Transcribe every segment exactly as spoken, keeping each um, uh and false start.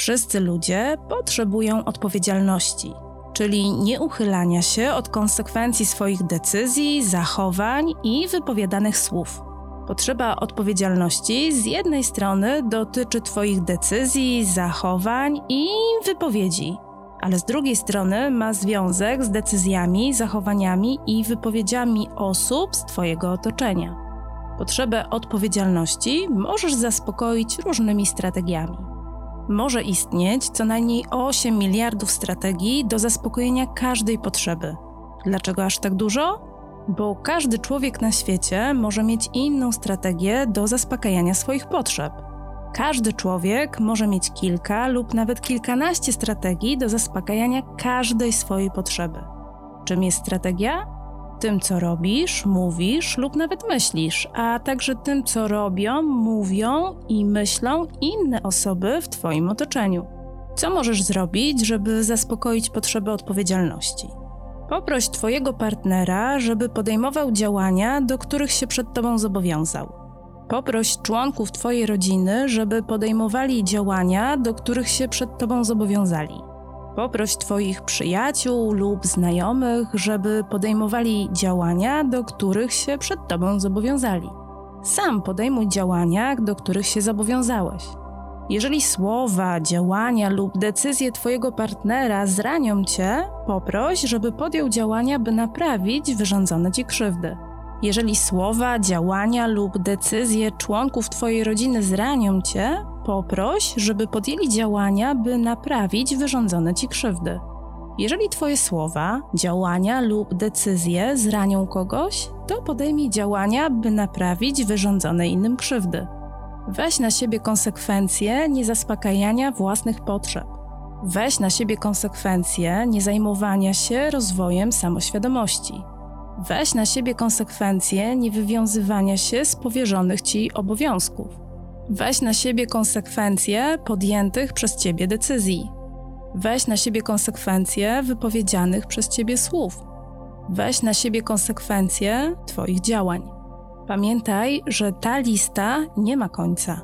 Wszyscy ludzie potrzebują odpowiedzialności, czyli nieuchylania się od konsekwencji swoich decyzji, zachowań i wypowiadanych słów. Potrzeba odpowiedzialności z jednej strony dotyczy Twoich decyzji, zachowań i wypowiedzi, ale z drugiej strony ma związek z decyzjami, zachowaniami i wypowiedziami osób z Twojego otoczenia. Potrzebę odpowiedzialności możesz zaspokoić różnymi strategiami. Może istnieć co najmniej osiem miliardów strategii do zaspokojenia każdej potrzeby. Dlaczego aż tak dużo? Bo każdy człowiek na świecie może mieć inną strategię do zaspokajania swoich potrzeb. Każdy człowiek może mieć kilka lub nawet kilkanaście strategii do zaspokajania każdej swojej potrzeby. Czym jest strategia? Tym, co robisz, mówisz lub nawet myślisz, a także tym, co robią, mówią i myślą inne osoby w Twoim otoczeniu. Co możesz zrobić, żeby zaspokoić potrzebę odpowiedzialności? Poproś Twojego partnera, żeby podejmował działania, do których się przed Tobą zobowiązał. Poproś członków Twojej rodziny, żeby podejmowali działania, do których się przed Tobą zobowiązali. Poproś Twoich przyjaciół lub znajomych, żeby podejmowali działania, do których się przed Tobą zobowiązali. Sam podejmuj działania, do których się zobowiązałeś. Jeżeli słowa, działania lub decyzje Twojego partnera zranią Cię, poproś, żeby podjął działania, by naprawić wyrządzone Ci krzywdy. Jeżeli słowa, działania lub decyzje członków Twojej rodziny zranią Cię, poproś, żeby podjęli działania, by naprawić wyrządzone Ci krzywdy. Jeżeli Twoje słowa, działania lub decyzje zranią kogoś, to podejmij działania, by naprawić wyrządzone innym krzywdy. Weź na siebie konsekwencje niezaspokajania własnych potrzeb. Weź na siebie konsekwencje niezajmowania się rozwojem samoświadomości. Weź na siebie konsekwencje niewywiązywania się z powierzonych Ci obowiązków. Weź na siebie konsekwencje podjętych przez Ciebie decyzji. Weź na siebie konsekwencje wypowiedzianych przez Ciebie słów. Weź na siebie konsekwencje Twoich działań. Pamiętaj, że ta lista nie ma końca.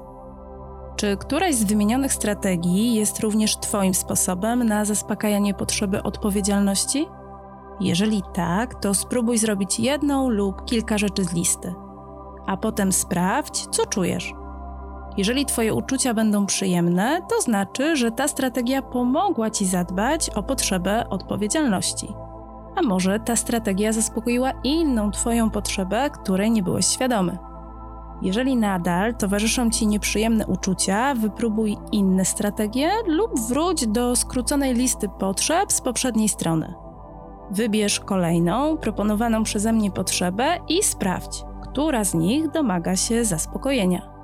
Czy któraś z wymienionych strategii jest również Twoim sposobem na zaspokajanie potrzeby odpowiedzialności? Jeżeli tak, to spróbuj zrobić jedną lub kilka rzeczy z listy, a potem sprawdź, co czujesz. Jeżeli Twoje uczucia będą przyjemne, to znaczy, że ta strategia pomogła Ci zadbać o potrzebę odpowiedzialności. A może ta strategia zaspokoiła inną Twoją potrzebę, której nie byłeś świadomy. Jeżeli nadal towarzyszą Ci nieprzyjemne uczucia, wypróbuj inne strategie lub wróć do skróconej listy potrzeb z poprzedniej strony. Wybierz kolejną, proponowaną przeze mnie potrzebę i sprawdź, która z nich domaga się zaspokojenia.